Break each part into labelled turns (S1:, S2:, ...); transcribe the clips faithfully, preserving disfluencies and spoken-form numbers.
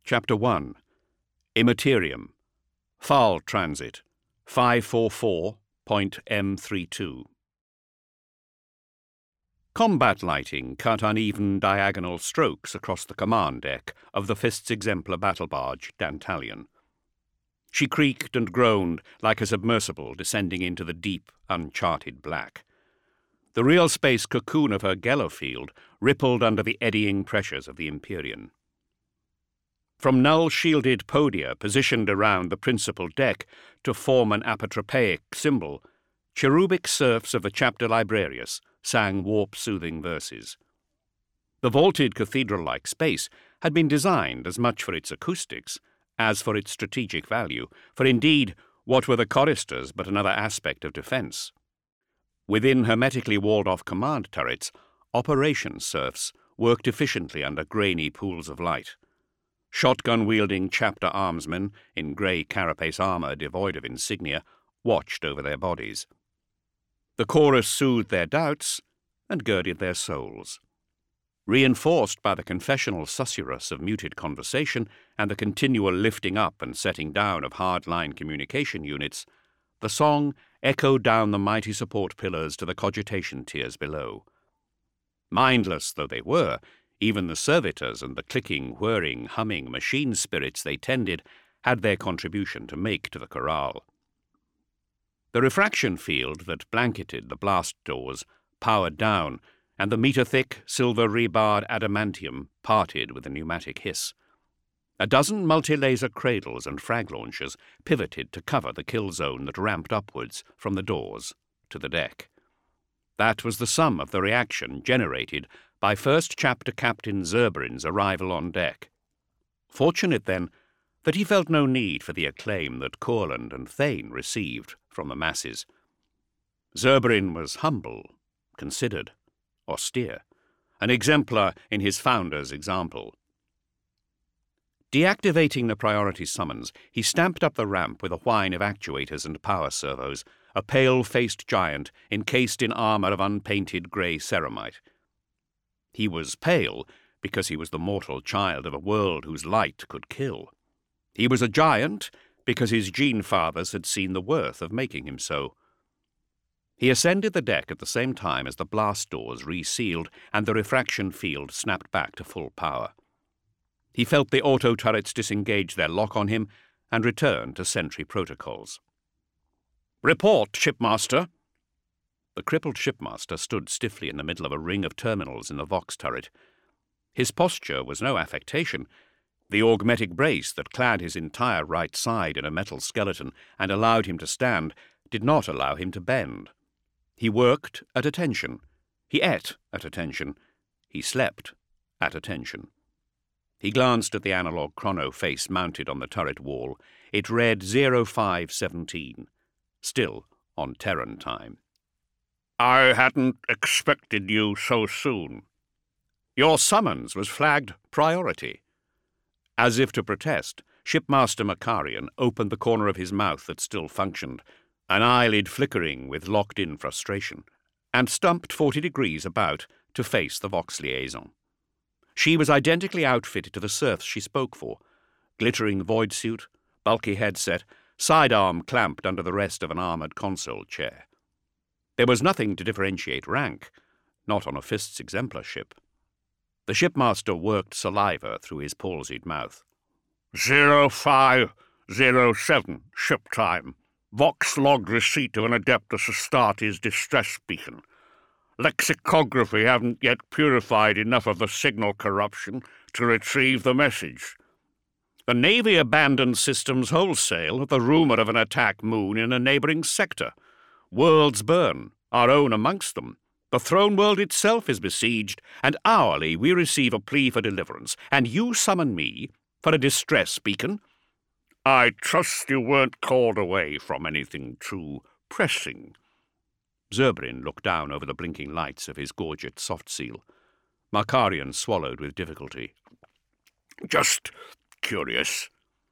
S1: Chapter one. Immaterium. Foul Transit. five forty-four point M thirty-two. Combat lighting cut uneven diagonal strokes across the command deck of the Fist's Exemplar battle barge, Dantalion. She creaked and groaned like a submersible descending into the deep, uncharted black. The real space cocoon of her Gellerfield rippled under the eddying pressures of the Empyrean. From null-shielded podia positioned around the principal deck to form an apotropaic symbol, cherubic serfs of the Chapter Librarius sang warp-soothing verses. The vaulted cathedral-like space had been designed as much for its acoustics as for its strategic value, for indeed, what were the choristers but another aspect of defence? Within hermetically walled-off command turrets, operation serfs worked efficiently under grainy pools of light. Shotgun-wielding chapter armsmen, in grey carapace armour devoid of insignia, watched over their bodies. The chorus soothed their doubts and girded their souls. Reinforced by the confessional susurrus of muted conversation and the continual lifting up and setting down of hard-line communication units, the song echoed down the mighty support pillars to the cogitation tiers below. Mindless though they were, even the servitors and the clicking, whirring, humming machine spirits they tended had their contribution to make to the chorale. The refraction field that blanketed the blast doors powered down, and the metre-thick, silver-rebarred adamantium parted with a pneumatic hiss. A dozen multi-laser cradles and frag launchers pivoted to cover the kill zone that ramped upwards from the doors to the deck. That was the sum of the reaction generated by First Chapter Captain Zurbarin's arrival on deck. Fortunate, then, that he felt no need for the acclaim that Courland and Thane received from the masses. Zurbarin was humble, considered, austere, an exemplar in his founder's example. Deactivating the priority summons, he stamped up the ramp with a whine of actuators and power servos, a pale-faced giant encased in armour of unpainted grey ceramite. He was pale because he was the mortal child of a world whose light could kill. He was a giant because his gene fathers had seen the worth of making him so. He ascended the deck at the same time as the blast doors resealed and the refraction field snapped back to full power. He felt the auto turrets disengage their lock on him and return to sentry protocols. "Report, shipmaster!" The crippled shipmaster stood stiffly in the middle of a ring of terminals in the Vox turret. His posture was no affectation. The augmetic brace that clad his entire right side in a metal skeleton and allowed him to stand did not allow him to bend. He worked at attention. He ate at attention. He slept at attention. He glanced at the analogue chrono face mounted on the turret wall. It read zero five seventeen, still on Terran time. "I hadn't expected you so soon. Your summons was flagged priority." As if to protest, Shipmaster Makarian opened the corner of his mouth that still functioned, an eyelid flickering with locked-in frustration, and stumped forty degrees about to face the Vox liaison. She was identically outfitted to the serfs she spoke for, glittering void suit, bulky headset, sidearm clamped under the rest of an armoured console chair. There was nothing to differentiate rank, not on a Fist's Exemplar ship. The shipmaster worked saliva through his palsied mouth. Zero five zero seven, ship time. Vox logged receipt of an Adeptus Astartes distress beacon. Lexicography haven't yet purified enough of the signal corruption to retrieve the message. The Navy abandoned systems wholesale at the rumour of an attack moon in a neighbouring sector. Worlds burn, our own amongst them. The throne world itself is besieged, and hourly we receive a plea for deliverance, and you summon me for a distress beacon? I trust you weren't called away from anything too pressing. Zurbarin looked down over the blinking lights of his gorget soft seal. Makarian swallowed with difficulty. Just curious.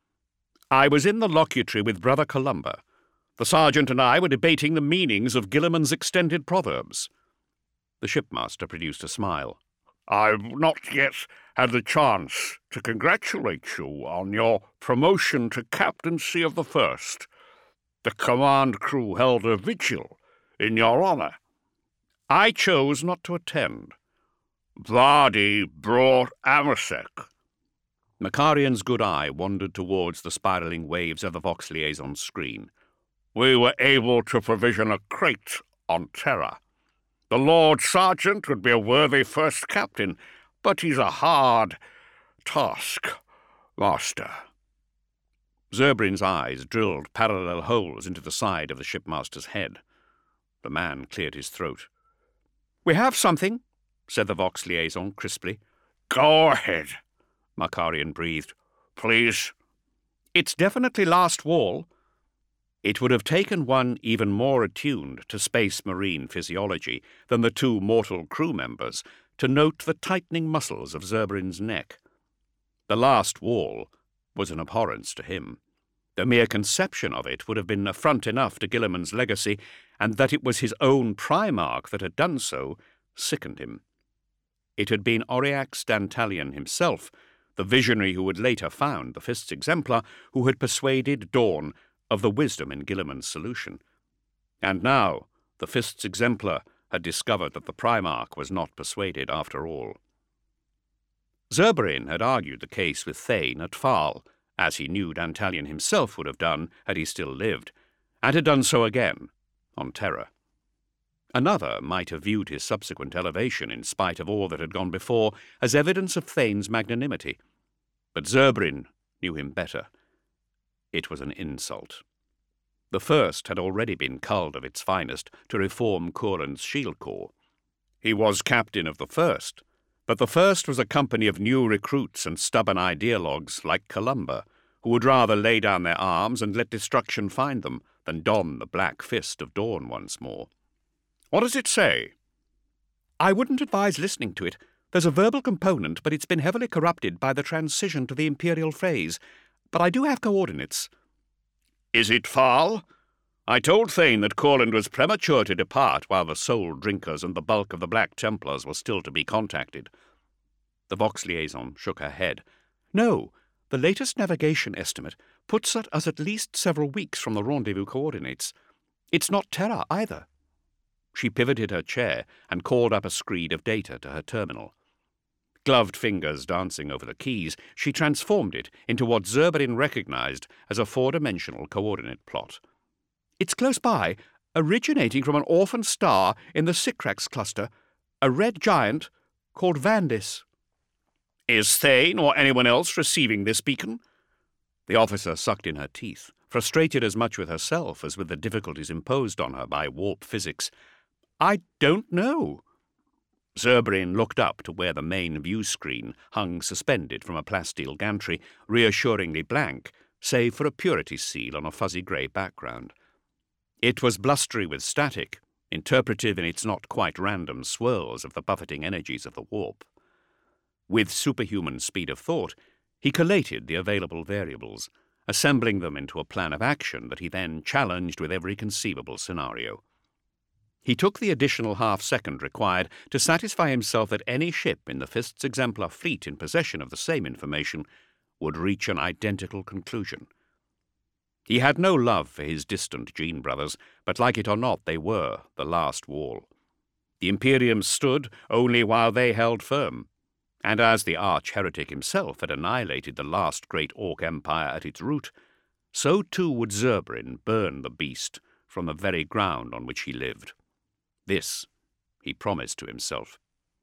S1: I was in the locutory with Brother Columba. The sergeant and I were debating the meanings of Gilliman's extended proverbs. The shipmaster produced a smile. I've not yet
S2: had the chance to congratulate you on your promotion to captaincy of the First. The command crew held a vigil in your honor. I chose not to attend. Vardy brought Amasek."
S1: Makarian's good eye wandered towards the spiralling waves of the Vox Liaison screen.
S2: "We were able to provision a crate on Terra. The Lord Sergeant would be a worthy first captain, but he's a hard task master."
S1: Zerbrin's eyes drilled parallel holes into the side of the shipmaster's head. The man cleared his throat. "We have something," said the Vox Liaison crisply.
S2: "Go ahead,"
S1: Makarian breathed.
S2: "Please."
S1: "It's definitely last wall." It would have taken one even more attuned to space marine physiology than the two mortal crew members to note the tightening muscles of Zerbrin's neck. The last wall was an abhorrence to him. The mere conception of it would have been affront enough to Guilliman's legacy, and that it was his own Primarch that had done so sickened him. It had been Auriax Dantalion himself, the visionary who had later found the Fist's Exemplar, who had persuaded Dawn of the wisdom in Guilliman's solution. And now the Fist's Exemplar had discovered that the Primarch was not persuaded after all. Zerbrin had argued the case with Thane at Farl, as he knew Dantalion himself would have done had he still lived, and had done so again on Terra. Another might have viewed his subsequent elevation, in spite of all that had gone before, as evidence of Thane's magnanimity. But Zerbrin knew him better. It was an insult. The First had already been culled of its finest to reform Coran's Shield Corps. He was captain of the First, but the First was a company of new recruits and stubborn ideologues like Columba, who would rather lay down their arms and let destruction find them than don the black fist of Dawn once more.
S2: "What does it say?"
S1: "I wouldn't advise listening to it. There's a verbal component, but it's been heavily corrupted by the transition to the Imperial phrase. But I do have coordinates."
S2: "Is it Farl? I told Thane that Courland was premature to depart while the Soul Drinkers and the bulk of the Black Templars were still to be contacted."
S1: The Vox Liaison shook her head. "No, the latest navigation estimate puts us at least several weeks from the rendezvous coordinates. It's not Terra either." She pivoted her chair and called up a screed of data to her terminal. Gloved fingers dancing over the keys, she transformed it into what Zerbrin recognized as a four-dimensional coordinate plot. "It's close by, originating from an orphan star in the Sycrax cluster, a red giant called Vandis."
S2: "Is Thane or anyone else receiving this beacon?"
S1: The officer sucked in her teeth, frustrated as much with herself as with the difficulties imposed on her by warp physics. "I don't know." Zerbrin looked up to where the main view screen hung suspended from a plasteel gantry, reassuringly blank, save for a purity seal on a fuzzy grey background. It was blustery with static, interpretive in its not quite random swirls of the buffeting energies of the warp. With superhuman speed of thought, he collated the available variables, assembling them into a plan of action that he then challenged with every conceivable scenario. He took the additional half-second required to satisfy himself that any ship in the Fist's Exemplar fleet in possession of the same information would reach an identical conclusion. He had no love for his distant Gene brothers, but like it or not, they were the last wall. The Imperium stood only while they held firm, and as the arch-heretic himself had annihilated the last great Orc empire at its root, so too would Zerbrin burn the beast from the very ground on which he lived. This he promised to himself.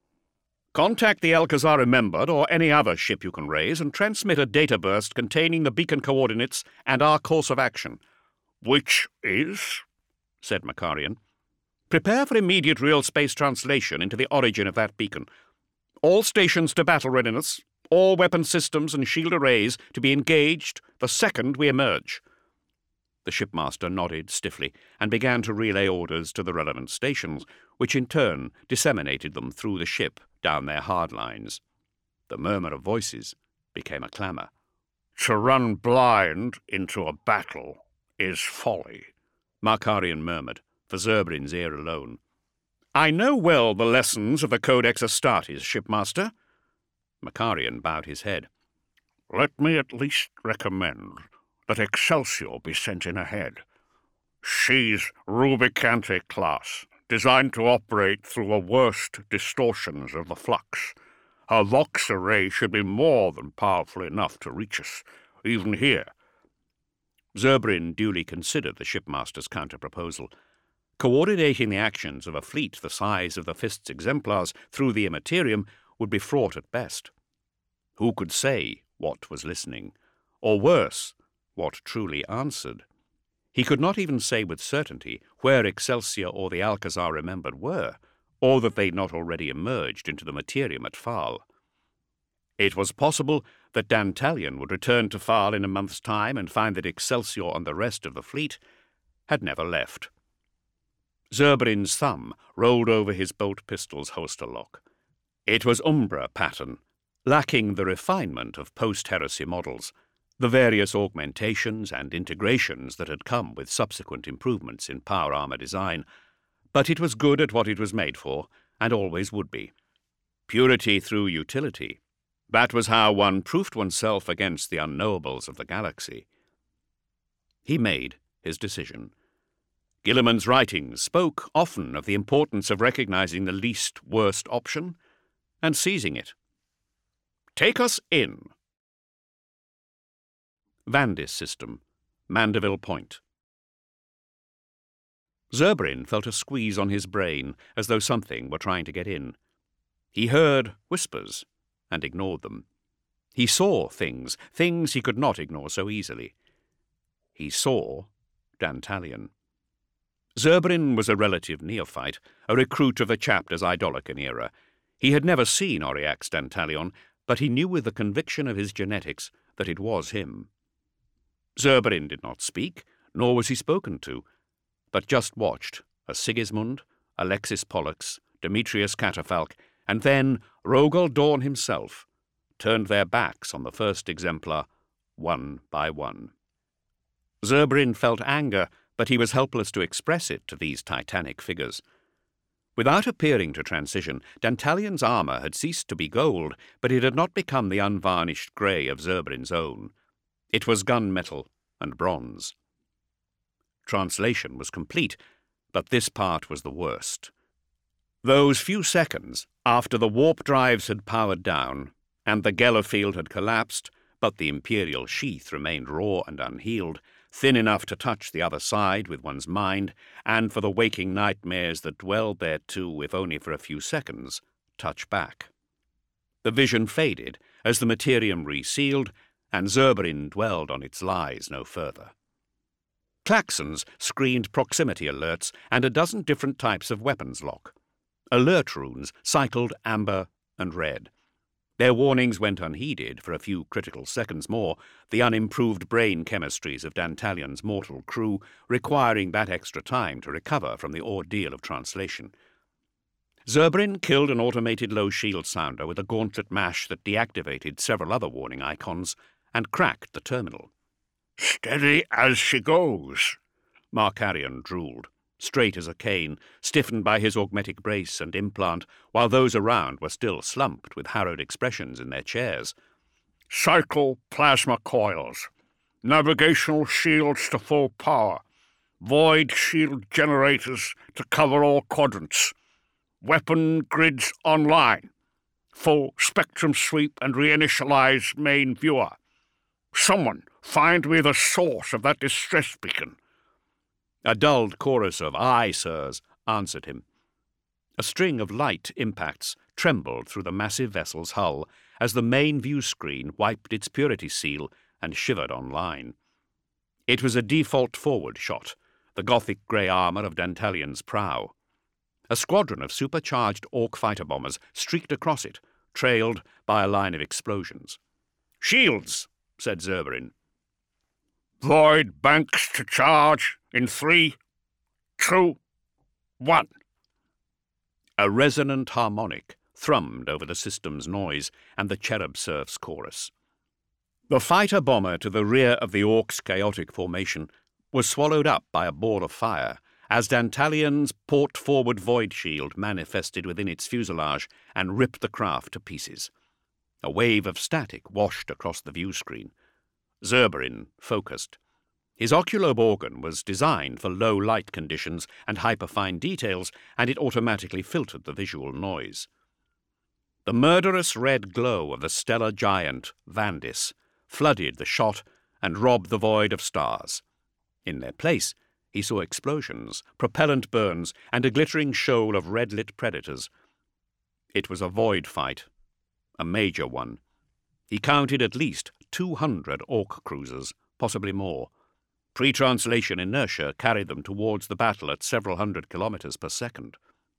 S2: "Contact the Alcazar Remembered or any other ship you can raise and transmit a data burst containing the beacon coordinates and our course of action." "Which is?"
S1: said Makarian.
S2: "Prepare for immediate real space translation into the origin of that beacon. All stations to battle readiness, all weapon systems and shield arrays to be engaged the second we emerge."
S1: The shipmaster nodded stiffly and began to relay orders to the relevant stations, which in turn disseminated them through the ship down their hard lines. The murmur of voices became a clamour.
S2: "To run blind into a battle is folly,"
S1: Makarian murmured, for Zerbrin's ear alone.
S2: "I know well the lessons of the Codex Astartes, shipmaster."
S1: Makarian bowed his head.
S2: Let me at least recommend that Excelsior be sent in ahead. She's Rubicante class, designed to operate through the worst distortions of the flux. Her Vox array should be more than powerful enough to reach us, even here.
S1: Zerbrin duly considered the shipmaster's counter-proposal. Coordinating the actions of a fleet the size of the Fist's exemplars through the Immaterium would be fraught at best. Who could say what was listening, or worse, what truly answered? He could not even say with certainty where Excelsior or the Alcazar remembered were, or that they'd not already emerged into the Materium at Phal. It was possible that Dantalion would return to Phal in a month's time and find that Excelsior and the rest of the fleet had never left. Zerbrin's thumb rolled over his bolt pistol's holster lock. It was Umbra pattern, lacking the refinement of post-heresy models, the various augmentations and integrations that had come with subsequent improvements in power armor design, but it was good at what it was made for, and always would be. Purity through utility. That was how one proofed oneself against the unknowables of the galaxy. He made his decision. Guilliman's writings spoke often of the importance of recognizing the least worst option and seizing it. Take us in. Vandis system, Mandeville Point. Zerbrin felt a squeeze on his brain as though something were trying to get in. He heard whispers and ignored them. He saw things, things he could not ignore so easily. He saw Dantalion. Zerbrin was a relative neophyte, a recruit of the chapter's Idolican era. He had never seen Auriax Dantalion, but he knew with the conviction of his genetics that it was him. Zerbrin did not speak, nor was he spoken to, but just watched as Sigismund, Alexis Pollux, Demetrius Catafalque, and then Rogel Dorn himself turned their backs on the first exemplar, one by one. Zerbrin felt anger, but he was helpless to express it to these titanic figures. Without appearing to transition, Dantalion's armour had ceased to be gold, but it had not become the unvarnished grey of Zerbrin's own. It was gunmetal and bronze. Translation was complete, but this part was the worst. Those few seconds after the warp drives had powered down, and the Geller field had collapsed, but the Imperial sheath remained raw and unhealed, thin enough to touch the other side with one's mind, and for the waking nightmares that dwelled there too, if only for a few seconds, touch back. The vision faded as the Materium resealed, and Zerbrin dwelled on its lies no further. Klaxons screened proximity alerts and a dozen different types of weapons lock. Alert runes cycled amber and red. Their warnings went unheeded for a few critical seconds more, the unimproved brain chemistries of Dantalion's mortal crew requiring that extra time to recover from the ordeal of translation. Zerbrin killed an automated low-shield sounder with a gauntlet mash that deactivated several other warning icons and cracked the terminal.
S2: Steady as she goes,
S1: Markarian drooled, straight as a cane, stiffened by his augmetic brace and implant, while those around were still slumped with harrowed expressions in their chairs.
S2: Cycle plasma coils. Navigational shields to full power. Void shield generators to cover all quadrants. Weapon grids online. Full spectrum sweep and reinitialize main viewer. Someone find me the source of that distress beacon.
S1: A dulled chorus of "Aye, sirs," answered him. A string of light impacts trembled through the massive vessel's hull as the main view screen wiped its purity seal and shivered online. It was a default forward shot, the gothic grey armour of Dantalion's prow. A squadron of supercharged Orc fighter bombers streaked across it, trailed by a line of explosions. "Shields," said Zerbrin.
S2: Void banks to charge in three, two, one.
S1: A resonant harmonic thrummed over the system's noise and the Cherub Surf's chorus. The fighter-bomber to the rear of the Orc's chaotic formation was swallowed up by a ball of fire as Dantalion's port-forward void shield manifested within its fuselage and ripped the craft to pieces. A wave of static washed across the view screen. Zurbarin focused. His oculobe organ was designed for low light conditions and hyperfine details, and it automatically filtered the visual noise. The murderous red glow of the stellar giant, Vandis, flooded the shot and robbed the void of stars. In their place, he saw explosions, propellant burns, and a glittering shoal of red-lit predators. It was a void fight, a major one. He counted at least two hundred Orc cruisers, possibly more. Pre-translation inertia carried them towards the battle at several hundred kilometers per second.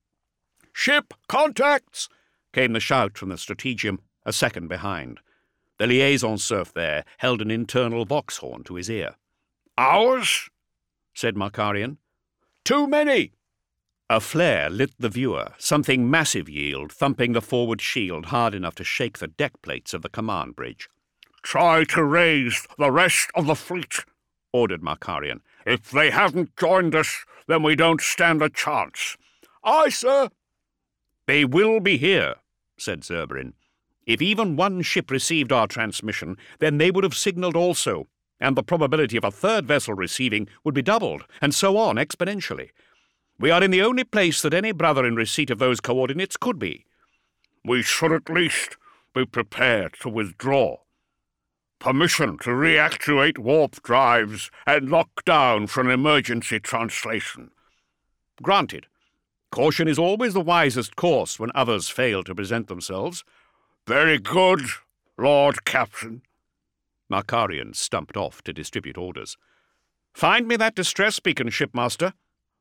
S2: "Ship contacts!"
S1: came the shout from the Strategium a second behind. The liaison serf there held an internal vox horn to his ear.
S2: "Ours?"
S1: said Markarian.
S2: "Too many!"
S1: A flare lit the viewer, something massive yield, thumping the forward shield hard enough to shake the deck plates of the command bridge.
S2: "Try to raise the rest of the fleet,"
S1: ordered Markarian.
S2: "If they haven't joined us, then we don't stand a chance." "Aye, sir."
S1: "They will be here," said Zurbarin. "If even one ship received our transmission, then they would have signalled also, and the probability of a third vessel receiving would be doubled, and so on exponentially. We are in the only place that any brother in receipt of those coordinates could be."
S2: "We should at least be prepared to withdraw. Permission to reactivate warp drives and lock down for an emergency translation."
S1: "Granted. Caution is always the wisest course when others fail to present themselves."
S2: "Very good, Lord Captain."
S1: Markarian stumped off to distribute orders. "Find me that distress beacon, shipmaster."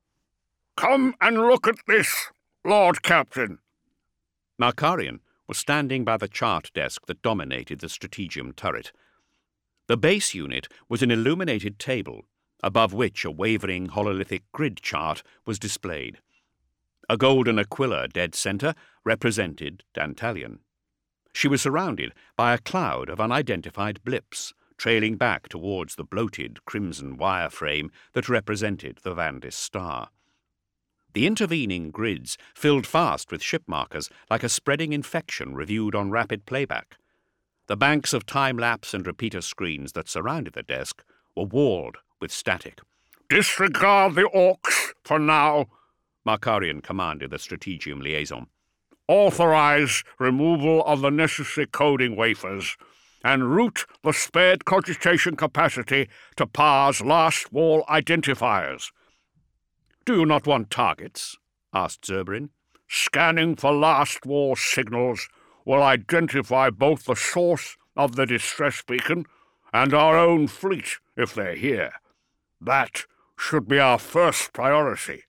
S2: "Come and look at this, Lord Captain."
S1: Markarian was standing by the chart desk that dominated the Strategium turret. The base unit was an illuminated table, above which a wavering hololithic grid chart was displayed. A golden aquila dead centre represented Dantalion. She was surrounded by a cloud of unidentified blips, trailing back towards the bloated crimson wireframe that represented the Vandis star. The intervening grids filled fast with ship markers like a spreading infection reviewed on rapid playback. The banks of time-lapse and repeater screens that surrounded the desk were walled with static.
S2: "Disregard the Orcs for now,"
S1: Markarian commanded the Strategium liaison.
S2: "Authorize removal of the necessary coding wafers and route the spared cogitation capacity to Par's last wall identifiers."
S1: "Do you not want targets?" asked Zurbarin.
S2: "Scanning for last wall signals will identify both the source of the distress beacon and our own fleet if they're here. That should be our first priority."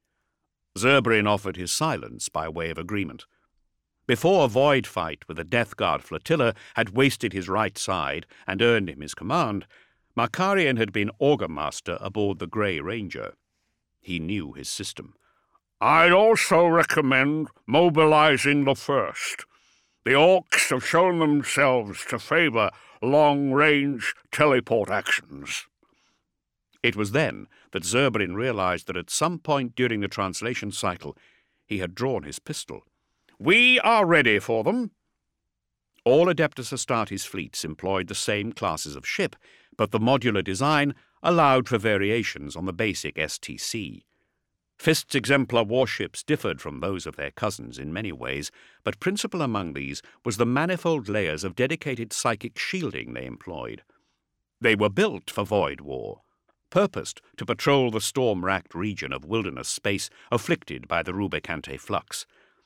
S1: Zurbarin offered his silence by way of agreement. Before a void fight with the Death Guard flotilla had wasted his right side and earned him his command, Markarian had been Augumaster aboard the Grey Ranger. He knew his system.
S2: "I'd also recommend mobilizing the first. The Orcs have shown themselves to favor long-range teleport actions."
S1: It was then that Zurbarin realized that at some point during the translation cycle he had drawn his pistol. "We are ready for them." All Adeptus Astartes fleets employed the same classes of ship, but the modular design allowed for variations on the basic S T C. Fist's exemplar warships differed from those of their cousins in many ways, but principal among these was the manifold layers of dedicated psychic shielding they employed. They were built for void war, purposed to patrol the storm-racked region of wilderness space afflicted by the Rubicante flux.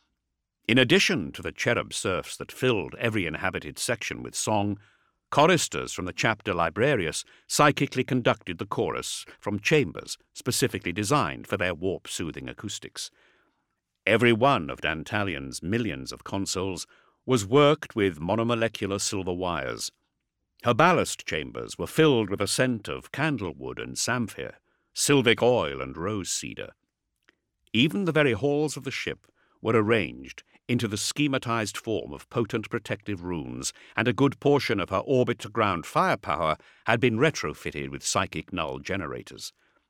S1: In addition to the cherub serfs that filled every inhabited section with song, choristers from the chapter Librarius psychically conducted the chorus from chambers specifically designed for their warp-soothing acoustics. Every one of Dantalion's millions of consoles was worked with monomolecular silver wires. Her ballast chambers were filled with a scent of candlewood and samphire, sylvic oil and rose cedar. Even the very halls of the ship were arranged into the schematized form of potent protective runes, and a good portion of her orbit-to-ground firepower had been retrofitted with psychic null generators.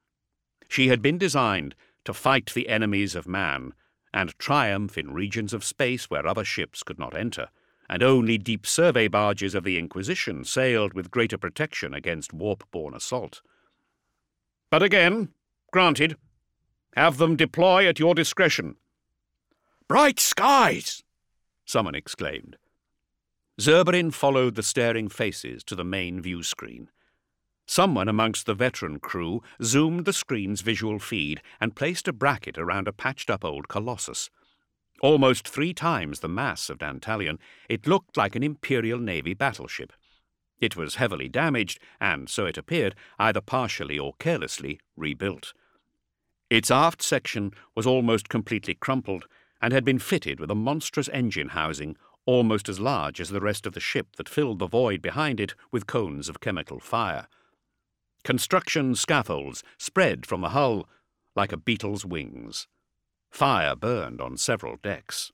S1: She had been designed to fight the enemies of man and triumph in regions of space where other ships could not enter, and only deep survey barges of the Inquisition sailed with greater protection against warp-borne assault. But again, granted, have them deploy at your discretion.
S2: "Bright skies!"
S1: someone exclaimed. Zurbarin followed the staring faces to the main view screen. Someone amongst the veteran crew zoomed the screen's visual feed and placed a bracket around a patched-up old Colossus. Almost three times the mass of Dantalion, it looked like an Imperial Navy battleship. It was heavily damaged and, so it appeared, either partially or carelessly rebuilt. Its aft section was almost completely crumpled and had been fitted with a monstrous engine housing almost as large as the rest of the ship that filled the void behind it with cones of chemical fire. Construction scaffolds spread from the hull like a beetle's wings. Fire burned on several decks.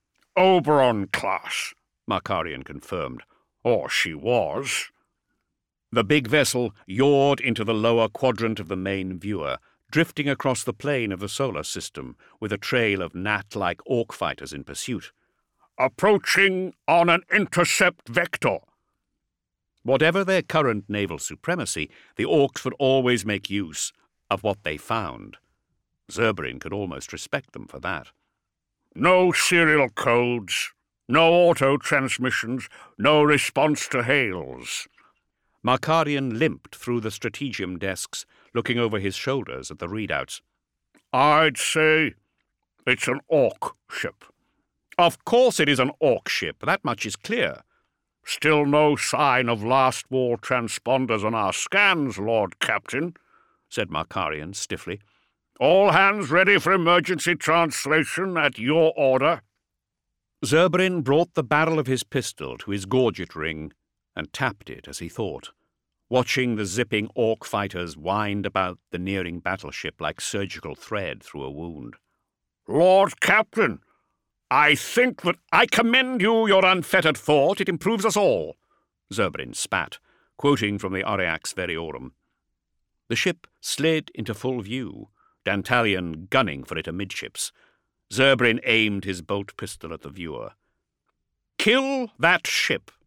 S2: "Oberon class,"
S1: Markarian confirmed.
S2: "Or she was."
S1: The big vessel yawed into the lower quadrant of the main viewer, drifting across the plane of the solar system with a trail of gnat-like orc fighters in pursuit.
S2: "Approaching on an intercept vector."
S1: Whatever their current naval supremacy, the orcs would always make use of what they found. Zurbarin could almost respect them for that.
S2: "No serial codes, no auto-transmissions, no response to hails."
S1: Markarian limped through the strategium desks, looking over his shoulders at the readouts.
S2: "I'd say it's an orc ship."
S1: "Of course it is an orc ship, that much is clear."
S2: "Still no sign of last war transponders on our scans, Lord Captain," said Markarian stiffly. "All hands ready for emergency translation at your order."
S1: Zurbarin brought the barrel of his pistol to his gorget ring and tapped it as he thought, watching the zipping orc fighters wind about the nearing battleship like surgical thread through a wound.
S2: "Lord Captain, I think that I commend you your unfettered thought. It improves us all,"
S1: Zurbarin spat, quoting from the Aureax Variorum. The ship slid into full view, Dantalion gunning for it amidships. Zurbarin aimed his bolt pistol at the viewer. "Kill that ship,"